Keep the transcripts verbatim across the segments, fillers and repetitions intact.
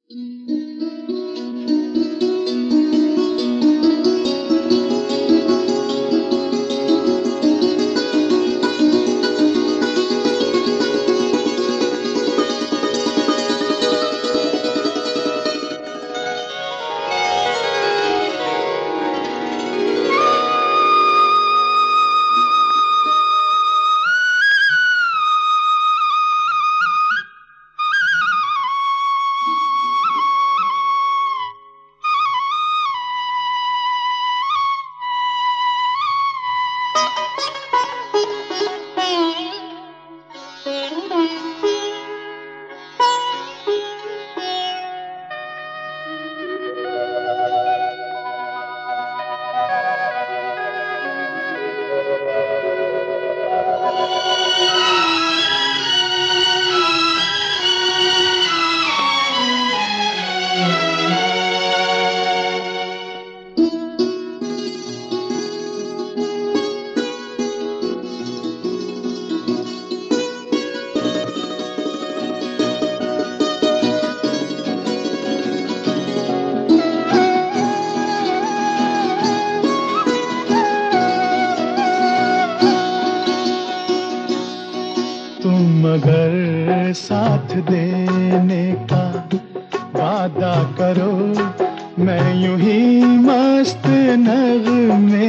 मगर साथ देने का वादा करो, मैं यूं ही मस्त नगमे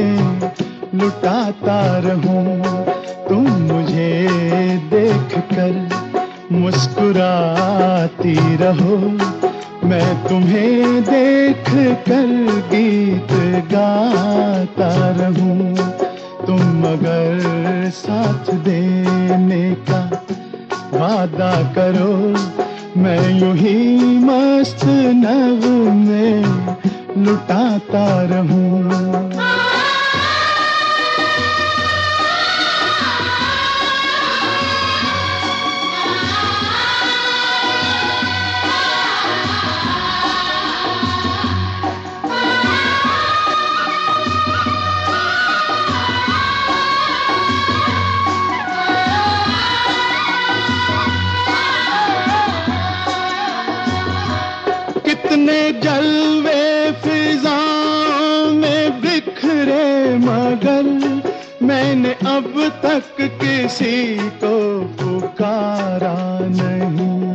लुटाता रहूं। तुम मुझे देख कर मुस्कुराती रहो, मैं तुम्हें देख कर गीत गाता रहूं। तुम मगर साथ देने का वादा करो, मैं यूं ही मस्त नगमे लुटाता रहूं। कितने जलवे फिजाओं में बिखरे, मगर मैंने अब तक किसी को पुकारा नहीं।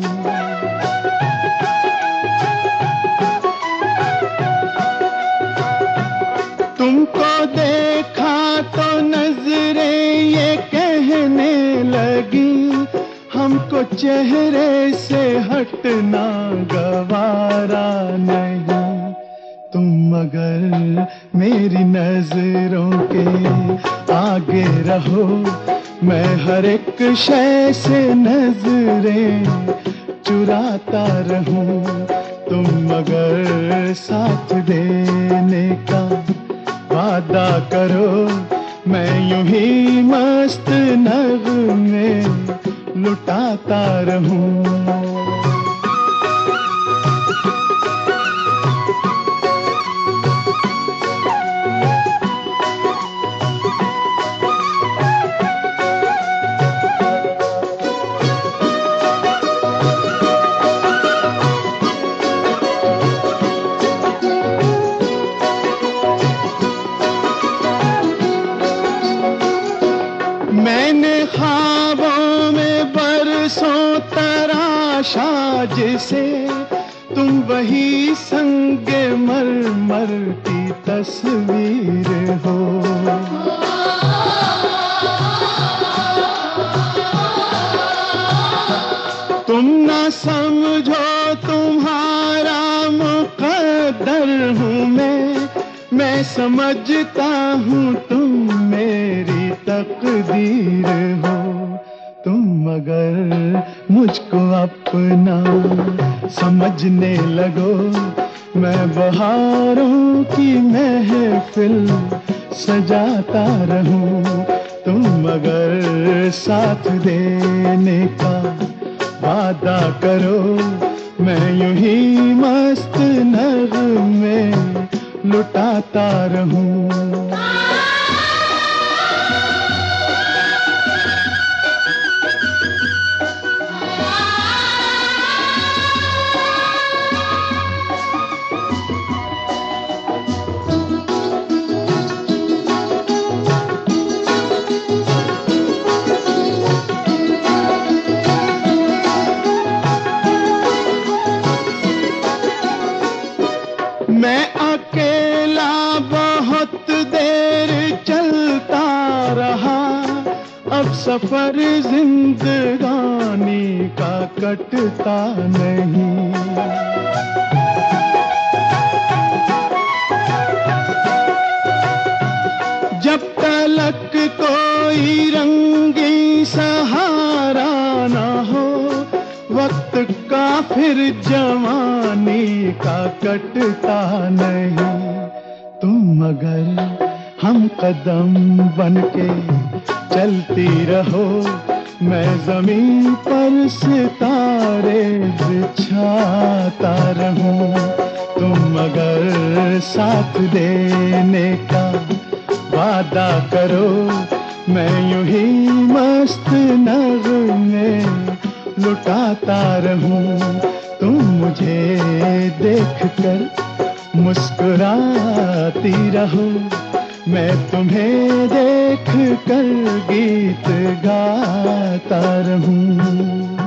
तुमको देखा तो नजरें ये कहने लगी, हमको चेहरे से हटना गवारा नहीं। तुम मगर मेरी नजरों के आगे रहो, मैं हर एक शय से नजरें चुराता रहूं। तुम मगर साथ देने का वादा करो, मैं यूं ही मस्त नगमे लुटाता रहूं। मैंने ख्वाबों में बरसों तराशा जिसे, तुम वही संगे मरमर की तस्वीर हो। तुम ना समझो तुम्हारा मुकद्दर हूँ मैं, मैं समझता हूँ तुम मेरी तकदीर हो। तुम मगर मुझको अपना समझने लगो, मैं बहारों की महफिल सजाता रहूं। तुम मगर साथ देने का वादा करो, मैं यूं ही मस्त नगमे लुटाता रहूं। सफर जिंदगानी का कटता नहीं। जब तलक कोई रंगी सहारा ना हो, वक्त का फिर जवानी का कटता नहीं। तुम अगर हम कदम बनके चलती रहो, मैं जमीन पर सितारे बिछाता रहूं। तुम अगर साथ देने का वादा करो, मैं यूं ही मस्त नगमे लुटाता रहूं। तुम मुझे देखकर मुस्कुराती रहो, मैं तुम्हें देख कर गीत गाता रहूं।